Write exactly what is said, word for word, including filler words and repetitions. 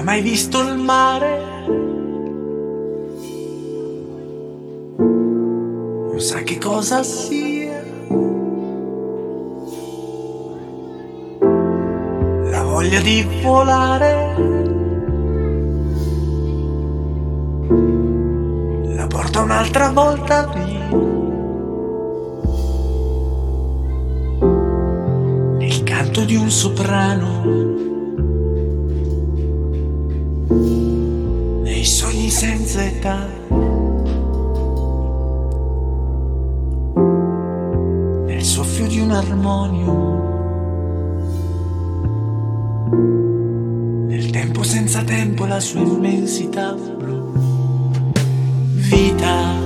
mai visto il mare, non sa che cosa sia. La voglia di volare la porta un'altra volta via. Nel canto di un soprano, nei sogni senza età, nel soffio di un armonio, nel tempo senza tempo, la sua immensità blu. Vita,